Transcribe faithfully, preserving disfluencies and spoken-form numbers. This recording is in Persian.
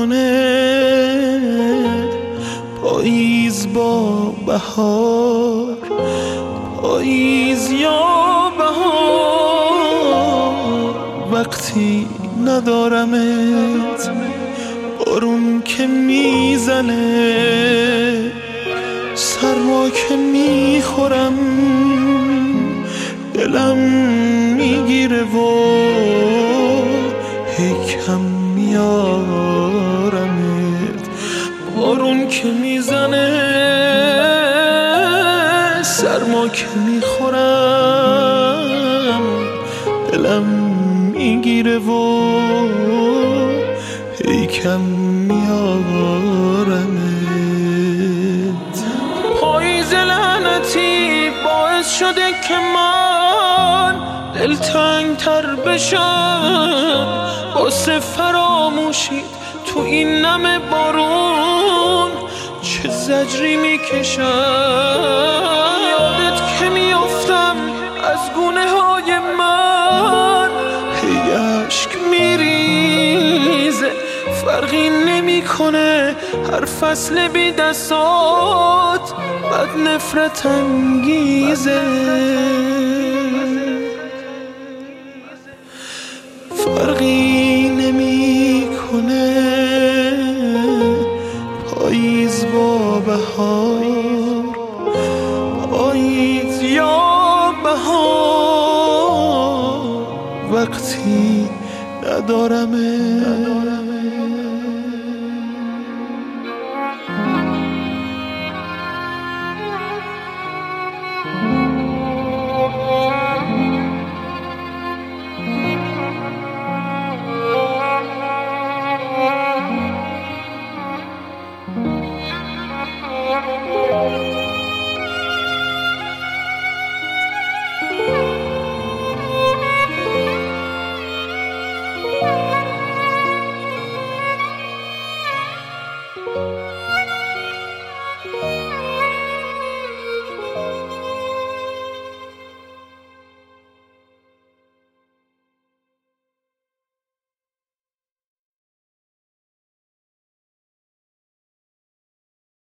میکنه پاییز با بهار، پاییز یا بهار. وقتی ندارمت، بارون که میزنه، سرما که میخورم، دلم میگیره و هیکم میارمت. بارون که میزنه، سرما که میخورم، دلم میگیره و هیکم میارمت. پاییز لعنتی باعث شده که من دلتنگ تر بشم واسه فراموشی تو این نم بارون. چه زجری میکشم یادت که میافتم از گونه های من، هی عشق میریزه فرقی نمیکنه، هر فصل بی دستات بد نفرت انگیزه. فرقی نمیکنه پاییز با بهار، پاییز یا بهار. وقتی ندارمه